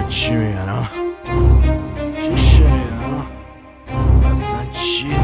چی میگن ها؟ چی شنیدن ها؟ اصلا چیه؟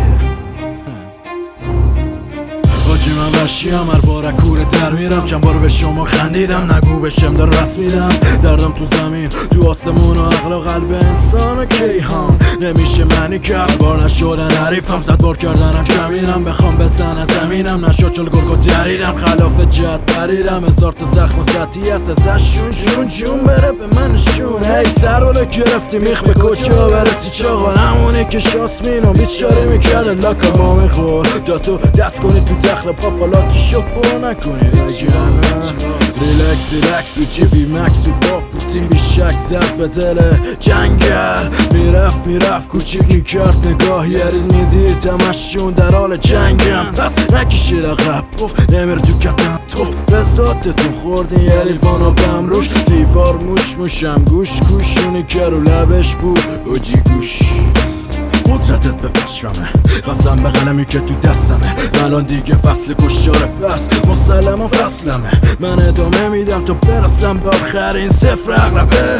حاجی من وشیم هر بار کوره در میرم. چند بار به شما خندیدم نگو بشم در رسم میدم. دردم تو زمین تو آسمون و عقل و قلب انسان و کیهان نمیشه منی کرد. بار نشدن حریفم صد بار کردنم کمینم. بخوام بزنم زمینم نشد چل گرگو دریدم. خلاف جد پریدم هزار تا زخم و سطحی هست ازش جون جون بره به من نشون. هی سرولو گرفتی میخ به کجا برسی چاقا نمونی که شاسمینو بیچاره میکرده لاکا ما میخور دا تو دست کنی تو دخل پاپالات شو برو نکنی ریلکس و جیبی مکس و با پوتین بیشک زد به دل جنگل. میرفت کوچیک میکرد نگاه یه ریز میدید همشون در حال جنگم. پس نکشید عقب گفت نمیره تو کتن توف به ذاتتون خوردین یه لیوان آبم روش. دیوار موشم گوش کوشونی که رو لبش بود اوجی گوش. قدرتت به پشممه قسم به قلمی که تو دستمه. الان دیگه فصل کشاره پس مسلما فصلمه. من ادامه میدم تا برسم به آخرین صفر اقربه.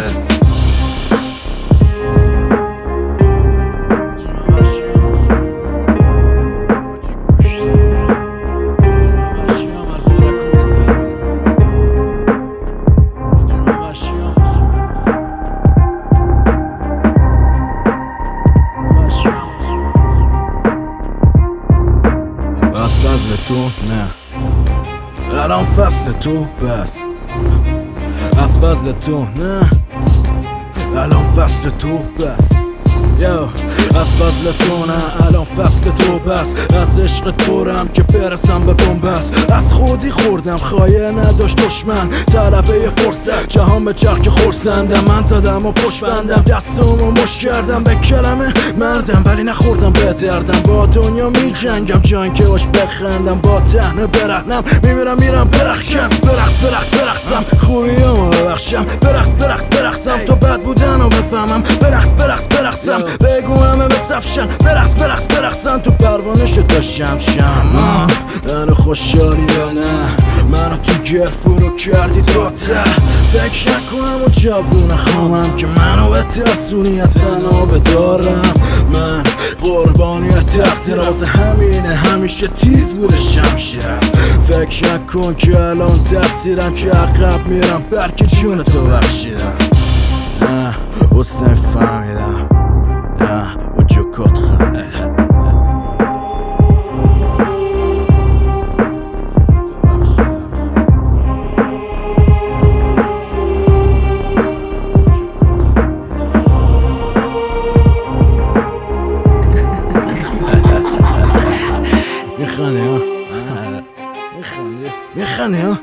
فصل تو نه الان فصل تو بس. از فصل تو نه الان فصل تو بس. از فصل تو نه الان فصل تو بس. از عشق پرم که برسم به بنبست. از خودی خوردم خایه نداشت دشمن طلبه فرصت جهان به چرخ خورسندم. من زدم و پشت بندم دستمو مش کردم به کلمه مردم ولی نخوردم به دردم. با دنیا می جنگم جان که باش بخندم. با تهنه برهنم میرم برخشم برقصم خوبیامو ببخشم برقصم تا بد بودن رو بفهمم. برقصم بگو همه بسفشن برقصم تو پروانشو داشتم شم. منو خوشحالی یا نه منو تو گر فرو کردی تا ته. فکر نکنم و جوون خامم که منو به ترسونیت تنها بدارم. من قربانی تقدیرات همینه همیشه تیز بوده شمشیرم. فکر نکن که الان تاثیرم که عقب میرم بلکه جون تو بخشیدم. نه حسن فهمیدم نه و جکات خنده میخنی ها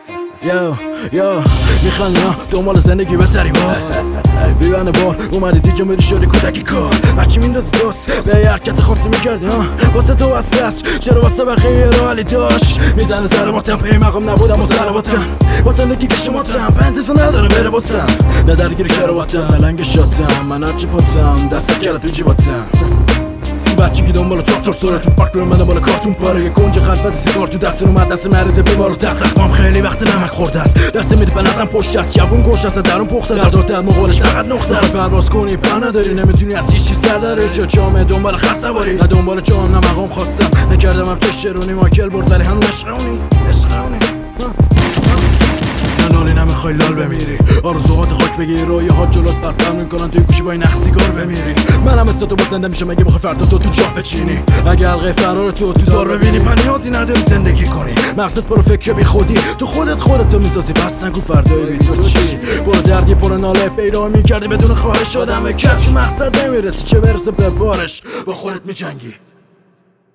میخنی ها دنبال زندگی بهتری باز. بیبنه بار اومدی دیگه میری شدی کودکی کار. بچی میندازی دوست به یه حرکت خاصی میکردی ها واسه تو واسه چرا واسه بقیه رو حالی داشت. میزنه سر باتم پی مقام نبودم و سر باتم با زندگی که شما تم پنتزو نداره بره باسم. نه درگیر کرواتم نه لنگ شاتم من هرچی پاتم دست کرد تو جیباتم. بچه که دنبال تراکتور سوره تو پارک برم من بالا کارتون پاره. یه کنج خلفت سیگار تو دست اومد دست مریض بیمار و دست زخمام خیلی وقت نمک خورده است. دست میده به نظرم پشت است جوون گوش است درون پخته درد و درد مقالش فقط نقطه است. پرواز کنی پر نداری نمیتونی از هیچ چیز سر داری. چه جامعه دنبال خط سواری نه دنبال جام نه مقام خواستم نکردم هم چشرونی ماکل برد ولی هنوز عشقونی نالی نمیخوای لال بمیری. آرزوهات خاک بگیری رویه ها جلوت برپر میکنن توی گوشی با این نخ سیگار بمیری. منم مثل تو بسنده میشم اگه بخوای فردا تو جا بچینی. اگه حلقه فرار تو دار ببینی پنیازی نداری زندگی کنی. مقصد برو فکر بی خودی تو خودتو میسازی پس نگو فردای بی تو چی. برو دردی پر ناله پیدا میکردی بدون خواهش آدم کج مقصد نمیرسی چه برسه به بارش با خودت میجنگی.